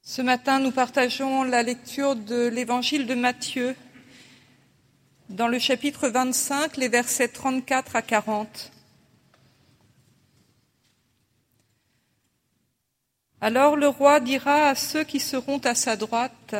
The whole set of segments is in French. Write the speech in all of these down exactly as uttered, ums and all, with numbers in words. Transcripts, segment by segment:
Ce matin, nous partageons la lecture de l'évangile de Matthieu, dans le chapitre vingt-cinq, les versets trente-quatre à quarante. Alors le roi dira à ceux qui seront à sa droite,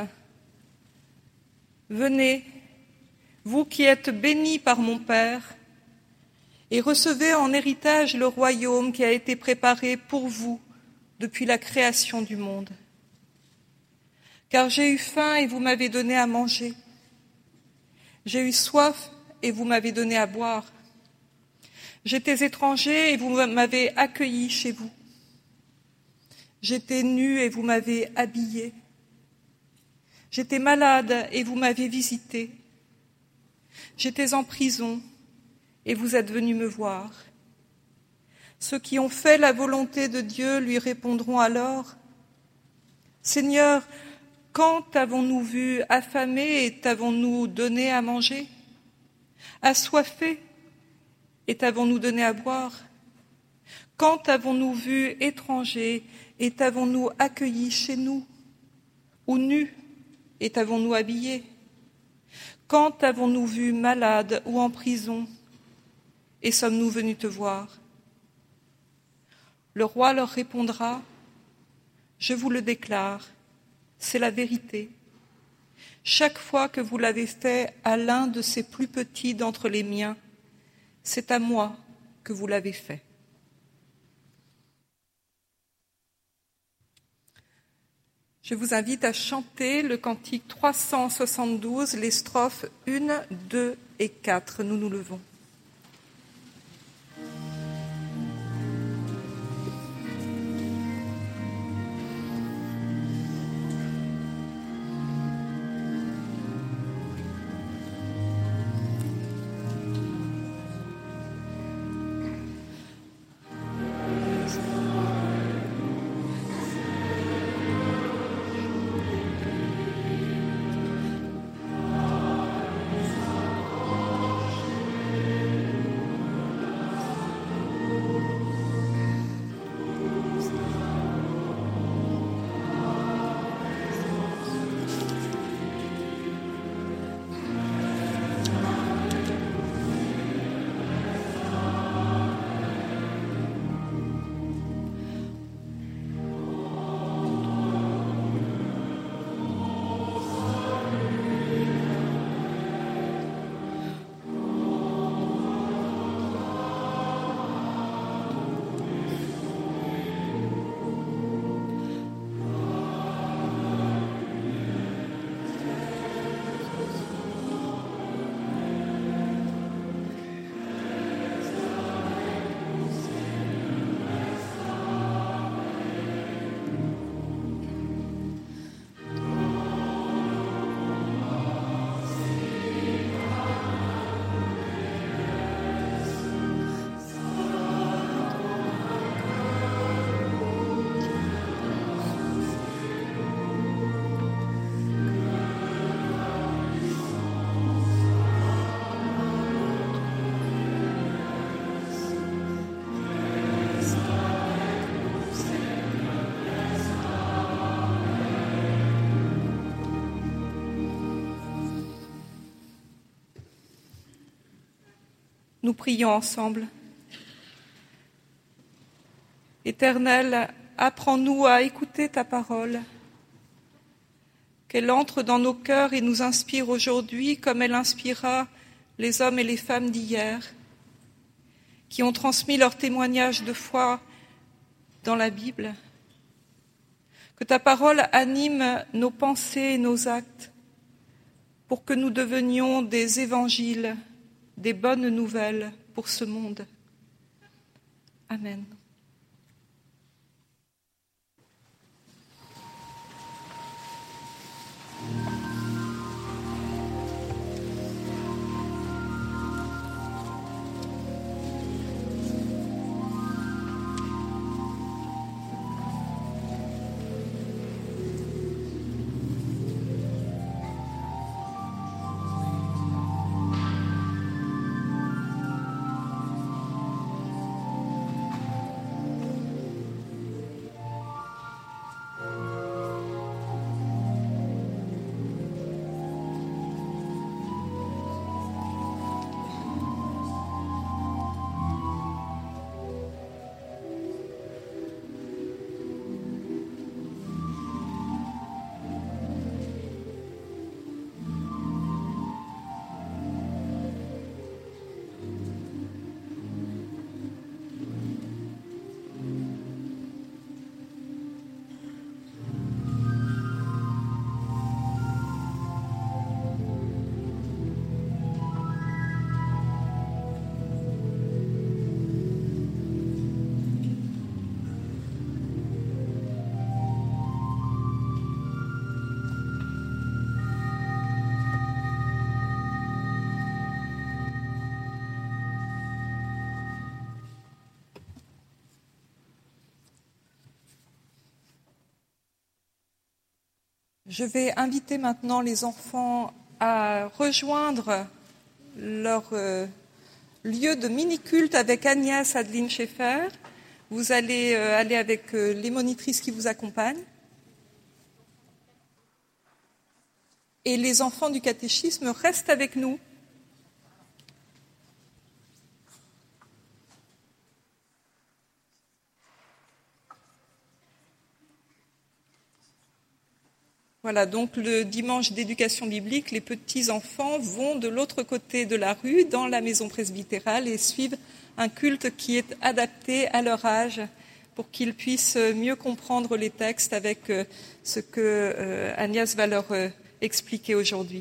« Venez, vous qui êtes bénis par mon Père, et recevez en héritage le royaume qui a été préparé pour vous depuis la création du monde. Car j'ai eu faim et vous m'avez donné à manger. J'ai eu soif et vous m'avez donné à boire. J'étais étranger et vous m'avez accueilli chez vous. J'étais nu et vous m'avez habillé. J'étais malade et vous m'avez visité. J'étais en prison et vous êtes venus me voir. Ceux qui ont fait la volonté de Dieu lui répondront alors, « Seigneur, quand t'avons-nous vu affamé et t'avons-nous donné à manger? Assoiffé et t'avons-nous donné à boire? Quand t'avons-nous vu étranger et t'avons-nous accueilli chez nous? Ou nu et t'avons-nous habillé? Quand t'avons-nous vu malade ou en prison et sommes-nous venus te voir? » Le roi leur répondra, « Je vous le déclare, c'est la vérité. Chaque fois que vous l'avez fait à l'un de ces plus petits d'entre les miens, c'est à moi que vous l'avez fait. » Je vous invite à chanter le cantique trois cent soixante-douze, les strophes un, deux et quatre. Nous nous levons. Nous prions ensemble. Éternel, apprends-nous à écouter ta parole, qu'elle entre dans nos cœurs et nous inspire aujourd'hui comme elle inspira les hommes et les femmes d'hier, qui ont transmis leur témoignage de foi dans la Bible. Que ta parole anime nos pensées et nos actes pour que nous devenions des évangiles, des bonnes nouvelles pour ce monde. Amen. Je vais inviter maintenant les enfants à rejoindre leur euh, lieu de mini-culte avec Agnès Adeline Schaeffer. Vous allez euh, aller avec euh, les monitrices qui vous accompagnent. Et les enfants du catéchisme restent avec nous. Voilà, donc le dimanche d'éducation biblique, les petits-enfants vont de l'autre côté de la rue, dans la maison presbytérale, et suivent un culte qui est adapté à leur âge pour qu'ils puissent mieux comprendre les textes avec ce que euh, Agnès va leur euh, expliquer aujourd'hui.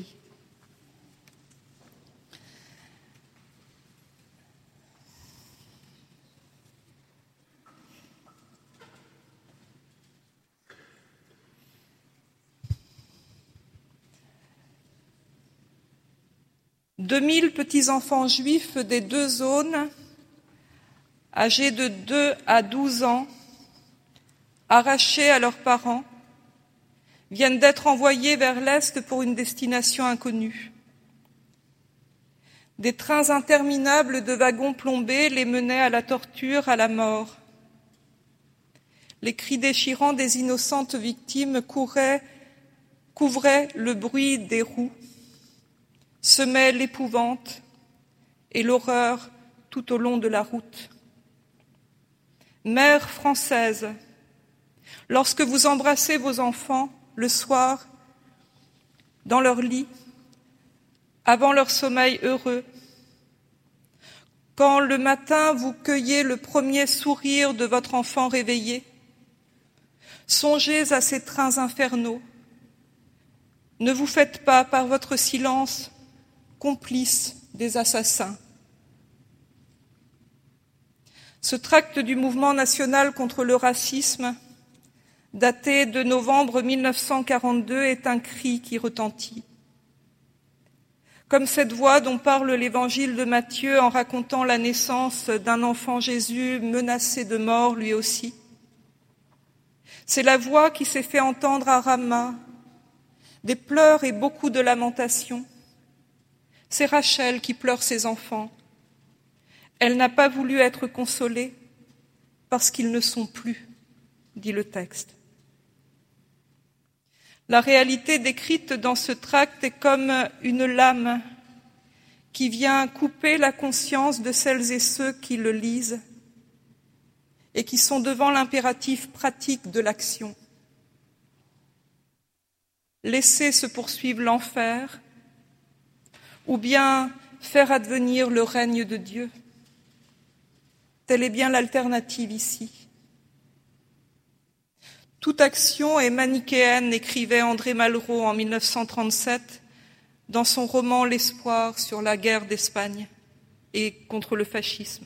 deux mille petits-enfants juifs des deux zones, âgés de deux à douze ans, arrachés à leurs parents, viennent d'être envoyés vers l'Est pour une destination inconnue. Des trains interminables de wagons plombés les menaient à la torture, à la mort. Les cris déchirants des innocentes victimes couraient, couvraient le bruit des roues, semaient l'épouvante et l'horreur tout au long de la route. Mères françaises, lorsque vous embrassez vos enfants le soir dans leur lit, avant leur sommeil heureux, quand le matin vous cueillez le premier sourire de votre enfant réveillé, songez à ces trains infernaux. Ne vous faites pas, par votre silence, complices des assassins. Ce tract du mouvement national contre le racisme, daté de novembre mille neuf cent quarante-deux, est un cri qui retentit. Comme cette voix dont parle l'évangile de Matthieu en racontant la naissance d'un enfant Jésus menacé de mort lui aussi. C'est la voix qui s'est fait entendre à Rama, des pleurs et beaucoup de lamentations. C'est Rachel qui pleure ses enfants. Elle n'a pas voulu être consolée parce qu'ils ne sont plus, dit le texte. La réalité décrite dans ce tract est comme une lame qui vient couper la conscience de celles et ceux qui le lisent et qui sont devant l'impératif pratique de l'action. Laisser se poursuivre l'enfer ou bien faire advenir le règne de Dieu. Telle est bien l'alternative ici. Toute action est manichéenne, écrivait André Malraux en mille neuf cent trente-sept dans son roman L'espoir sur la guerre d'Espagne et contre le fascisme.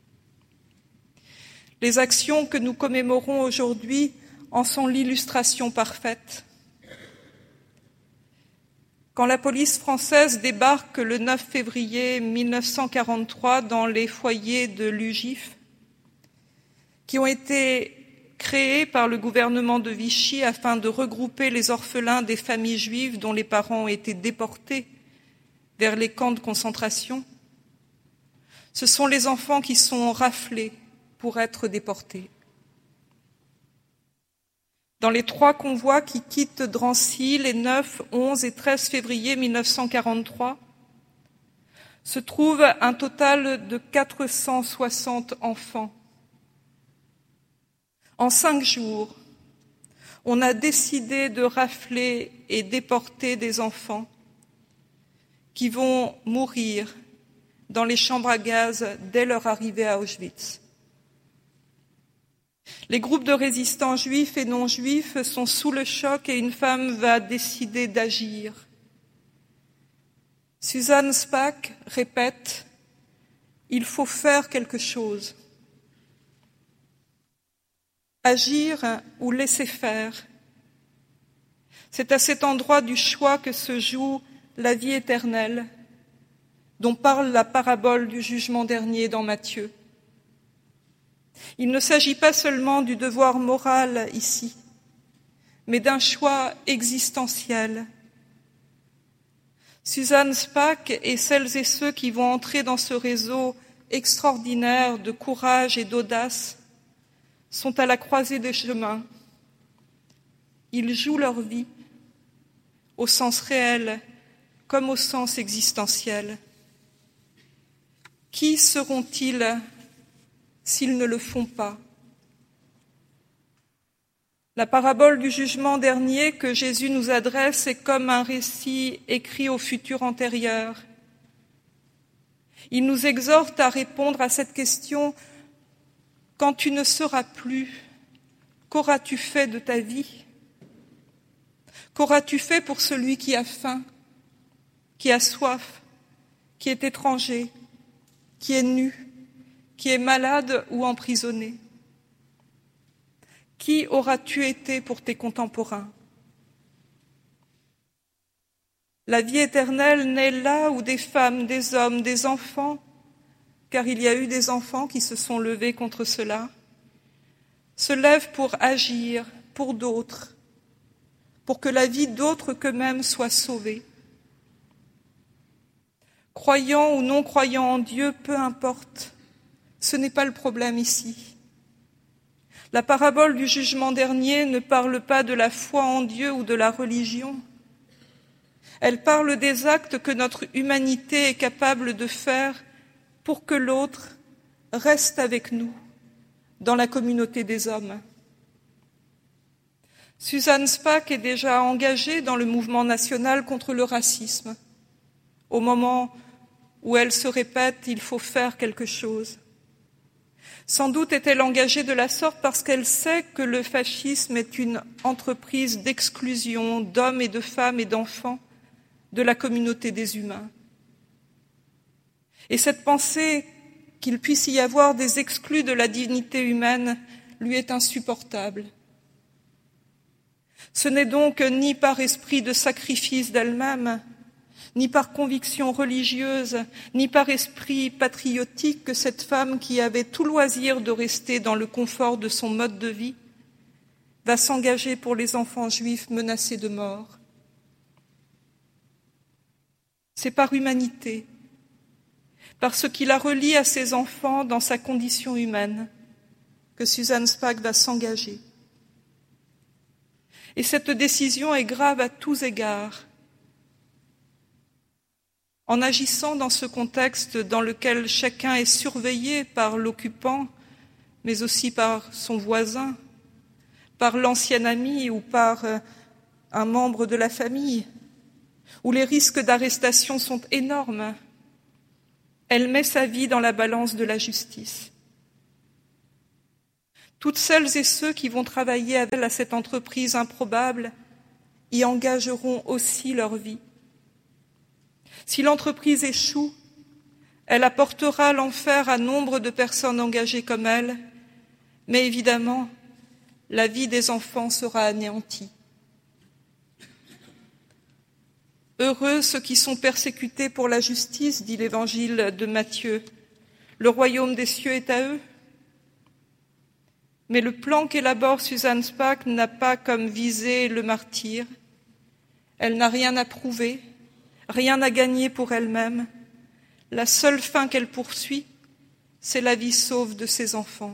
Les actions que nous commémorons aujourd'hui en sont l'illustration parfaite. Quand la police française débarque le neuf février mille neuf cent quarante-trois dans les foyers de l'U G I F, qui ont été créés par le gouvernement de Vichy afin de regrouper les orphelins des familles juives dont les parents ont été déportés vers les camps de concentration, ce sont les enfants qui sont raflés pour être déportés. Dans les trois convois qui quittent Drancy les neuf, onze et treize février mille neuf cent quarante-trois, se trouve un total de quatre cent soixante enfants. En cinq jours, on a décidé de rafler et déporter des enfants qui vont mourir dans les chambres à gaz dès leur arrivée à Auschwitz. Les groupes de résistants juifs et non juifs sont sous le choc et une femme va décider d'agir. Suzanne Spaak répète « Il faut faire quelque chose ». Agir ou laisser faire. C'est à cet endroit du choix que se joue la vie éternelle, dont parle la parabole du jugement dernier dans Matthieu. Il ne s'agit pas seulement du devoir moral ici, mais d'un choix existentiel. Suzanne Spaak et celles et ceux qui vont entrer dans ce réseau extraordinaire de courage et d'audace sont à la croisée des chemins. Ils jouent leur vie au sens réel comme au sens existentiel. Qui seront-ils s'ils ne le font pas ? La parabole du jugement dernier que Jésus nous adresse est comme un récit écrit au futur antérieur. Il nous exhorte à répondre à cette question : quand tu ne seras plus, qu'auras-tu fait de ta vie ? Qu'auras-tu fait pour celui qui a faim, qui a soif, qui est étranger, qui est nu, qui est malade ou emprisonné ? Qui auras-tu été pour tes contemporains ? La vie éternelle naît là où des femmes, des hommes, des enfants, car il y a eu des enfants qui se sont levés contre cela, se lèvent pour agir pour d'autres, pour que la vie d'autres qu'eux-mêmes soit sauvée. Croyant ou non croyant en Dieu, peu importe, ce n'est pas le problème ici. La parabole du jugement dernier ne parle pas de la foi en Dieu ou de la religion. Elle parle des actes que notre humanité est capable de faire pour que l'autre reste avec nous dans la communauté des hommes. Suzanne Spaak est déjà engagée dans le mouvement national contre le racisme. Au moment où elle se répète « il faut faire quelque chose ». Sans doute est-elle engagée de la sorte parce qu'elle sait que le fascisme est une entreprise d'exclusion d'hommes et de femmes et d'enfants de la communauté des humains. Et cette pensée qu'il puisse y avoir des exclus de la dignité humaine lui est insupportable. Ce n'est donc ni par esprit de sacrifice d'elle-même, ni par conviction religieuse, ni par esprit patriotique que cette femme qui avait tout loisir de rester dans le confort de son mode de vie va s'engager pour les enfants juifs menacés de mort. C'est par humanité, par ce qui la relie à ses enfants dans sa condition humaine, que Suzanne Spaak va s'engager. Et cette décision est grave à tous égards. En agissant dans ce contexte dans lequel chacun est surveillé par l'occupant, mais aussi par son voisin, par l'ancien ami ou par un membre de la famille, où les risques d'arrestation sont énormes, elle met sa vie dans la balance de la justice. Toutes celles et ceux qui vont travailler avec elle à cette entreprise improbable y engageront aussi leur vie. Si l'entreprise échoue, elle apportera l'enfer à nombre de personnes engagées comme elle, mais évidemment, la vie des enfants sera anéantie. Heureux ceux qui sont persécutés pour la justice, dit l'évangile de Matthieu. Le royaume des cieux est à eux. Mais le plan qu'élabore Suzanne Spaak n'a pas comme visée le martyre. Elle n'a rien à prouver, rien à gagner pour elle-même. La seule fin qu'elle poursuit, c'est la vie sauve de ses enfants.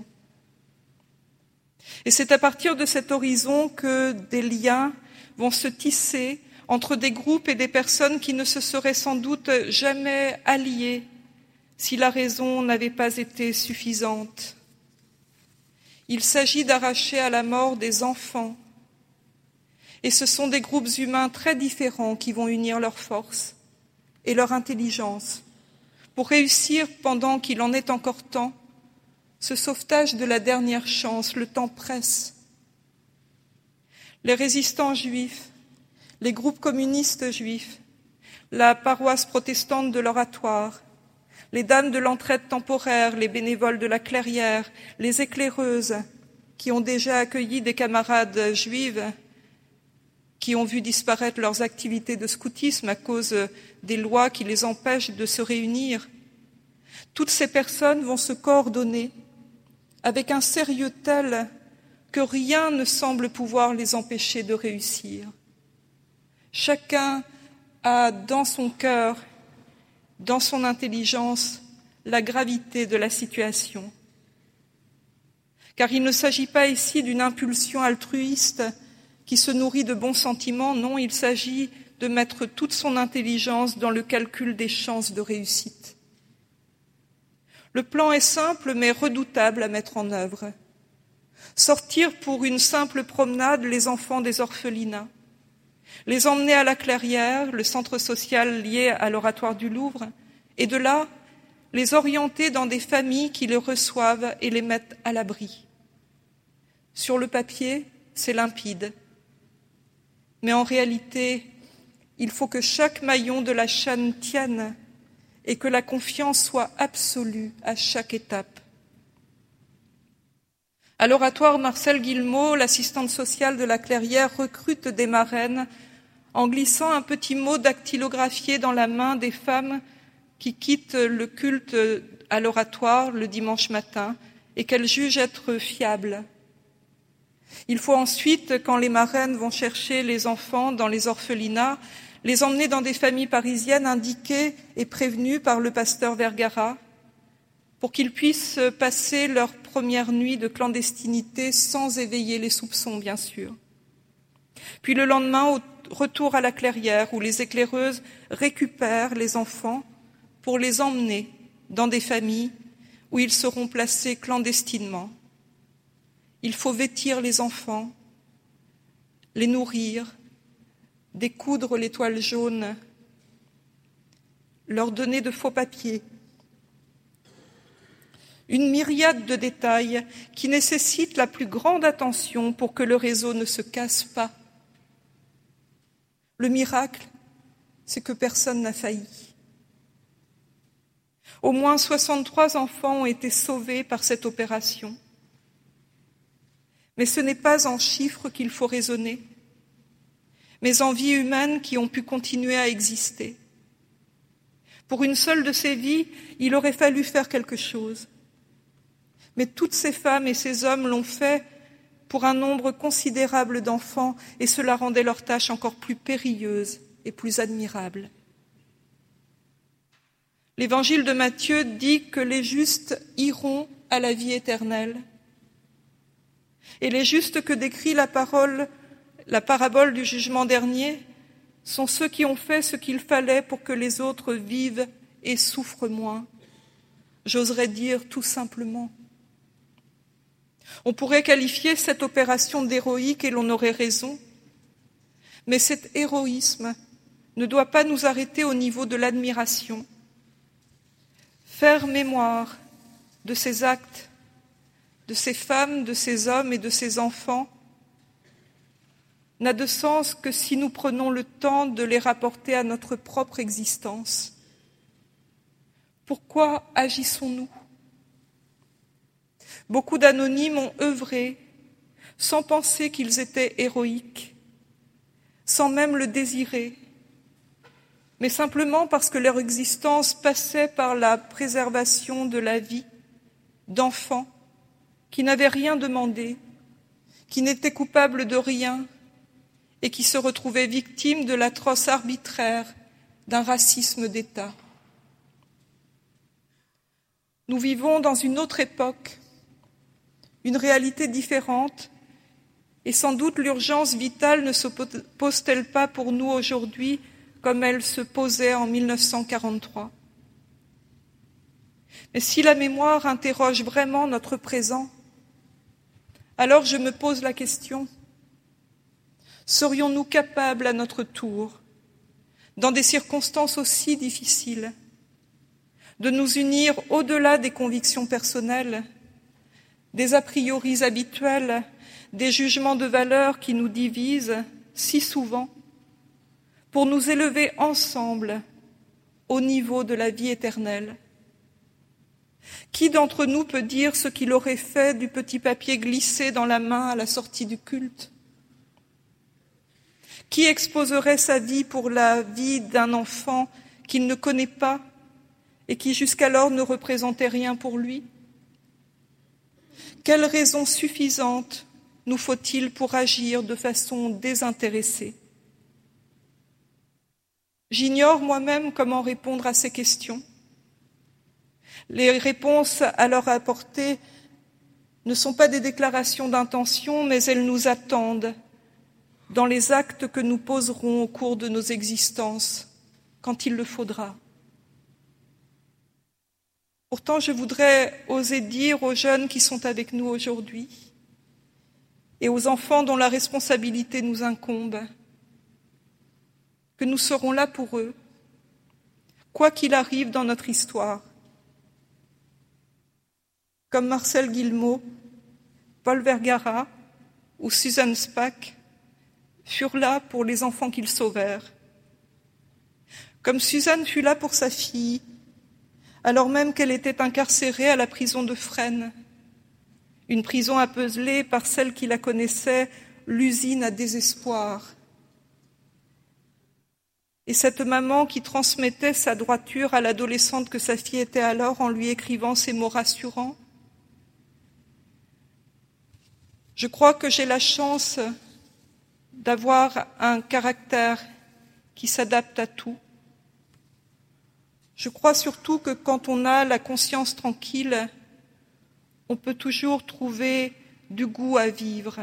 Et c'est à partir de cet horizon que des liens vont se tisser entre des groupes et des personnes qui ne se seraient sans doute jamais alliés si la raison n'avait pas été suffisante. Il s'agit d'arracher à la mort des enfants. Et ce sont des groupes humains très différents qui vont unir leurs forces et leur intelligence pour réussir, pendant qu'il en est encore temps, ce sauvetage de la dernière chance. Le temps presse. Les résistants juifs, les groupes communistes juifs, la paroisse protestante de l'Oratoire, les dames de l'entraide temporaire, les bénévoles de la clairière, les éclaireuses qui ont déjà accueilli des camarades juives qui ont vu disparaître leurs activités de scoutisme à cause des lois qui les empêchent de se réunir. Toutes ces personnes vont se coordonner avec un sérieux tel que rien ne semble pouvoir les empêcher de réussir. Chacun a dans son cœur, dans son intelligence, la gravité de la situation. Car il ne s'agit pas ici d'une impulsion altruiste qui se nourrit de bons sentiments, non, il s'agit de mettre toute son intelligence dans le calcul des chances de réussite. Le plan est simple mais redoutable à mettre en œuvre. Sortir pour une simple promenade les enfants des orphelinats, les emmener à la Clairière, le centre social lié à l'Oratoire du Louvre, et de là, les orienter dans des familles qui les reçoivent et les mettent à l'abri. Sur le papier, c'est limpide. Mais en réalité, il faut que chaque maillon de la chaîne tienne et que la confiance soit absolue à chaque étape. À l'Oratoire Marcel Guillemot, l'assistante sociale de la Clairière recrute des marraines en glissant un petit mot dactylographié dans la main des femmes qui quittent le culte à l'Oratoire le dimanche matin et qu'elles jugent être fiables. Il faut ensuite, quand les marraines vont chercher les enfants dans les orphelinats, les emmener dans des familles parisiennes indiquées et prévenues par le pasteur Vergara pour qu'ils puissent passer leur première nuit de clandestinité sans éveiller les soupçons, bien sûr. Puis le lendemain, au retour à la Clairière, où les éclaireuses récupèrent les enfants pour les emmener dans des familles où ils seront placés clandestinement. Il faut vêtir les enfants, les nourrir, découdre les toiles jaunes, leur donner de faux papiers. Une myriade de détails qui nécessitent la plus grande attention pour que le réseau ne se casse pas. Le miracle, c'est que personne n'a failli. Au moins soixante-trois enfants ont été sauvés par cette opération. Mais ce n'est pas en chiffres qu'il faut raisonner, mais en vies humaines qui ont pu continuer à exister. Pour une seule de ces vies, il aurait fallu faire quelque chose. Mais toutes ces femmes et ces hommes l'ont fait pour un nombre considérable d'enfants et cela rendait leur tâche encore plus périlleuse et plus admirable. L'évangile de Matthieu dit que les justes iront à la vie éternelle. Et les justes que décrit la parole, la parabole du jugement dernier sont ceux qui ont fait ce qu'il fallait pour que les autres vivent et souffrent moins. J'oserais dire tout simplement. On pourrait qualifier cette opération d'héroïque et l'on aurait raison, mais cet héroïsme ne doit pas nous arrêter au niveau de l'admiration. Faire mémoire de ces actes, de ces femmes, de ces hommes et de ces enfants n'a de sens que si nous prenons le temps de les rapporter à notre propre existence. Pourquoi agissons-nous ? Beaucoup d'anonymes ont œuvré sans penser qu'ils étaient héroïques, sans même le désirer, mais simplement parce que leur existence passait par la préservation de la vie d'enfants qui n'avaient rien demandé, qui n'étaient coupables de rien et qui se retrouvaient victimes de l'atroce arbitraire d'un racisme d'État. Nous vivons dans une autre époque, une réalité différente, et sans doute l'urgence vitale ne se pose-t-elle pas pour nous aujourd'hui comme elle se posait en mille neuf cent quarante-trois. Mais si la mémoire interroge vraiment notre présent, alors je me pose la question, serions-nous capables à notre tour, dans des circonstances aussi difficiles, de nous unir au-delà des convictions personnelles, des a priori habituels, des jugements de valeur qui nous divisent si souvent, pour nous élever ensemble au niveau de la vie éternelle. Qui d'entre nous peut dire ce qu'il aurait fait du petit papier glissé dans la main à la sortie du culte ? Qui exposerait sa vie pour la vie d'un enfant qu'il ne connaît pas et qui jusqu'alors ne représentait rien pour lui ? Quelle raison suffisante nous faut-il pour agir de façon désintéressée? J'ignore moi-même comment répondre à ces questions. Les réponses à leur apporter ne sont pas des déclarations d'intention, mais elles nous attendent dans les actes que nous poserons au cours de nos existences, quand il le faudra. Pourtant, je voudrais oser dire aux jeunes qui sont avec nous aujourd'hui et aux enfants dont la responsabilité nous incombe, que nous serons là pour eux, quoi qu'il arrive dans notre histoire. Comme Marcel Guillemot, Paul Vergara ou Susan Spaak furent là pour les enfants qu'ils sauvèrent. Comme Suzanne fut là pour sa fille, alors même qu'elle était incarcérée à la prison de Fresnes, une prison appelée par celle qui la connaissait l'usine à désespoir. Et cette maman qui transmettait sa droiture à l'adolescente que sa fille était alors en lui écrivant ces mots rassurants. Je crois que j'ai la chance d'avoir un caractère qui s'adapte à tout. Je crois surtout que quand on a la conscience tranquille, on peut toujours trouver du goût à vivre.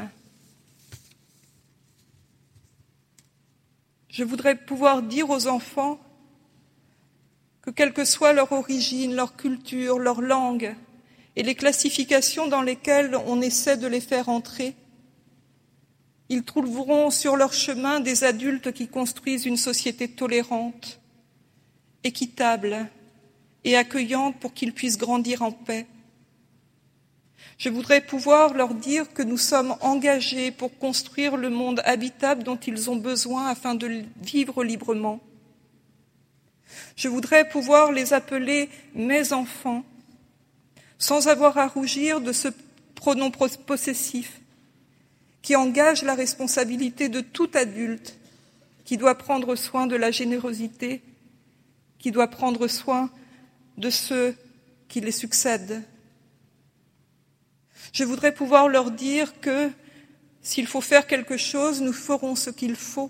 Je voudrais pouvoir dire aux enfants que quelle que soit leur origine, leur culture, leur langue et les classifications dans lesquelles on essaie de les faire entrer, ils trouveront sur leur chemin des adultes qui construisent une société tolérante, équitable et accueillante pour qu'ils puissent grandir en paix. Je voudrais pouvoir leur dire que nous sommes engagés pour construire le monde habitable dont ils ont besoin afin de vivre librement. Je voudrais pouvoir les appeler « mes enfants » sans avoir à rougir de ce pronom possessif qui engage la responsabilité de tout adulte qui doit prendre soin de la générosité, qui doit prendre soin de ceux qui les succèdent. Je voudrais pouvoir leur dire que s'il faut faire quelque chose, nous ferons ce qu'il faut.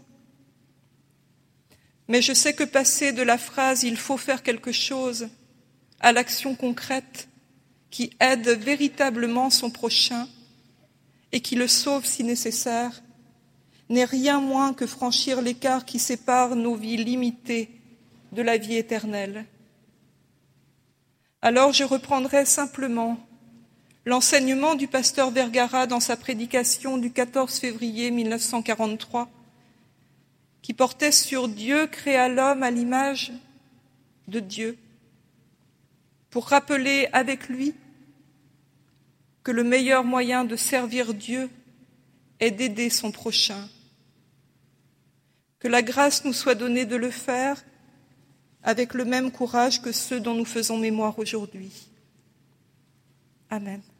Mais je sais que passer de la phrase « il faut faire quelque chose » à l'action concrète qui aide véritablement son prochain et qui le sauve si nécessaire, n'est rien moins que franchir l'écart qui sépare nos vies limitées de la vie éternelle. Alors je reprendrai simplement l'enseignement du pasteur Vergara dans sa prédication du quatorze février mille neuf cent quarante-trois, qui portait sur Dieu créa l'homme à l'image de Dieu, pour rappeler avec lui que le meilleur moyen de servir Dieu est d'aider son prochain. Que la grâce nous soit donnée de le faire avec le même courage que ceux dont nous faisons mémoire aujourd'hui. Amen.